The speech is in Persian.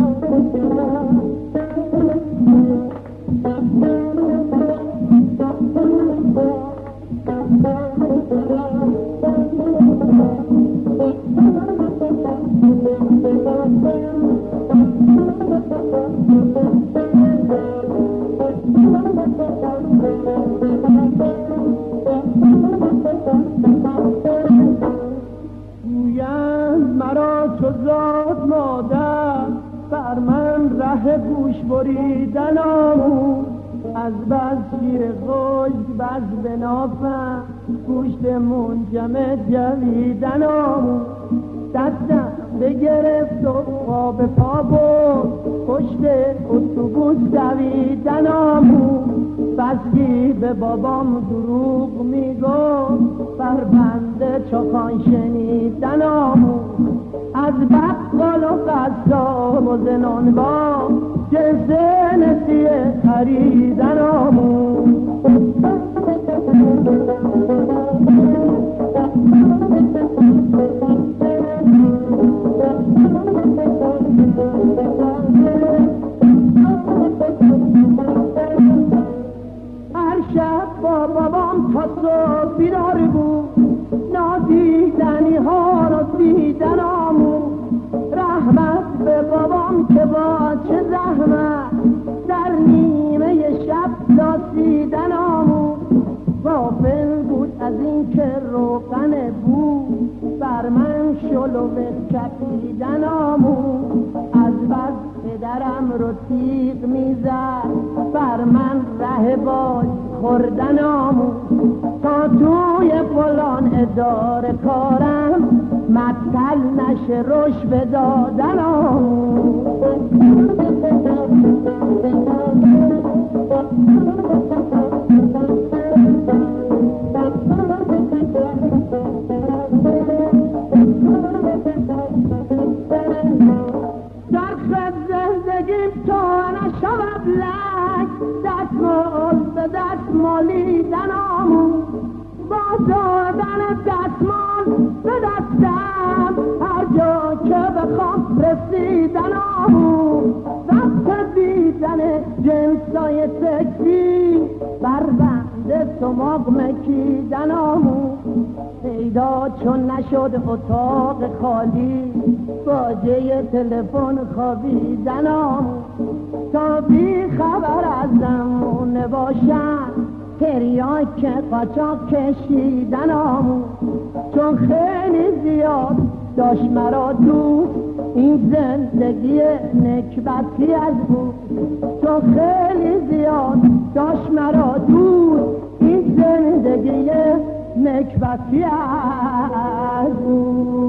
مرا چو زاد مادر بر من ره گوش بریدن آموز، از بس شیر خشک بس بنافم گوشت منجمد جویدن آموز. دستم بگرفت و پا به پا برد پشت اتوبوس دویدن آموز. بسگی به بابام دروغ میگفت بر بنده چوخان شنیدن آموز. از بقال و قصاب و زنانبا جنس نسیه خریدن آموز. هر شب با بابام تا صبح بیدار بود، نادیدنی ها رو دیدن آموز. رحمت به بابام که با چه زحمت در نیمه شب داسیدن آموز. غافل بود از این که روغن بود بر من شلو کشیدن آموز. از بس پدرم رو تیغ میزد بر من ره باج خوردن آموز. تا توی فلان اداره کارم مطل نشه رشوه دادن آموز. در خد زندگیم تا نشود لک دستمال به دستمالیدن آموز. با دادن دستمال به دستم هر جا که بخوام رسیدن آموز. وقت دیدن جنسای سکسی بر بنده سماق مکیدن آموز. پیدا چون نشد اتاق خالی باجه تلفن خوابیدن آموز. تا بی خبر از زمونه باشن تریاک قاچاق کشیدن آموز. چون خیلی زیاد داشت مرا دوست این زندگی نکبتی از بود. چون خیلی زیاد داشت مرا دوست این زندگی نکبتی از بود.